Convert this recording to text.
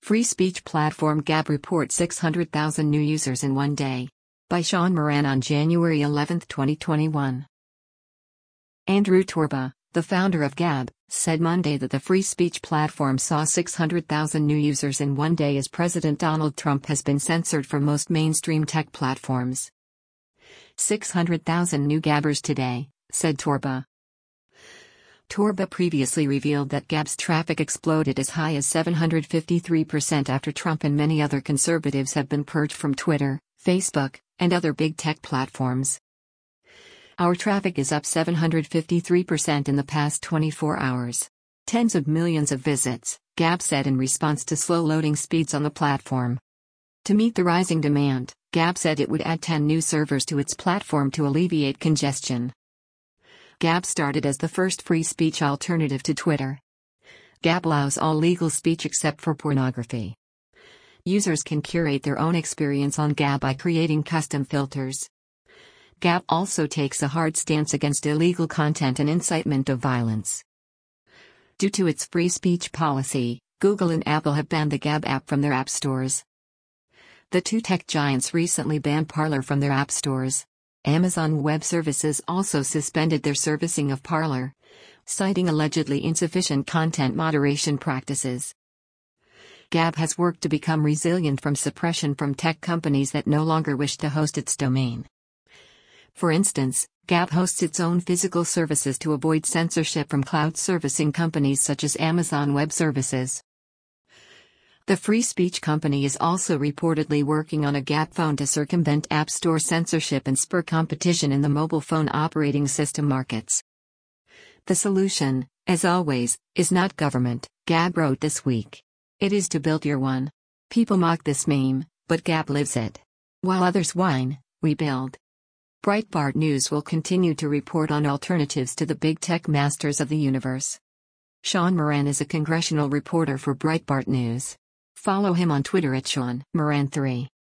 Free speech platform Gab reports 600,000 new users in one day. By Sean Moran on January 11, 2021. Andrew Torba, the founder of Gab, said Monday that the free speech platform saw 600,000 new users in one day as President Donald Trump has been censored from most mainstream tech platforms. 600,000 new Gabbers today, said Torba. Torba previously revealed that Gab's traffic exploded as high as 753% after Trump and many other conservatives have been purged from Twitter, Facebook, and other big tech platforms. Our traffic is up 753% in the past 24 hours. Tens of millions of visits, Gab said in response to slow loading speeds on the platform. To meet the rising demand, Gab said it would add 10 new servers to its platform to alleviate congestion. Gab started as the first free speech alternative to Twitter. Gab allows all legal speech except for pornography. Users can curate their own experience on Gab by creating custom filters. Gab also takes a hard stance against illegal content and incitement of violence. Due to its free speech policy, Google and Apple have banned the Gab app from their app stores. The two tech giants recently banned Parler from their app stores. Amazon Web Services also suspended their servicing of Parler, citing allegedly insufficient content moderation practices. Gab has worked to become resilient from suppression from tech companies that no longer wish to host its domain. For instance, Gab hosts its own physical services to avoid censorship from cloud servicing companies such as Amazon Web Services. The free speech company is also reportedly working on a Gab phone to circumvent App Store censorship and spur competition in the mobile phone operating system markets. The solution, as always, is not government, Gab wrote this week. It is to build your one. People mock this meme, but Gab lives it. While others whine, we build. Breitbart News will continue to report on alternatives to the big tech masters of the universe. Sean Moran is a congressional reporter for Breitbart News. Follow him on Twitter at Sean Moran3.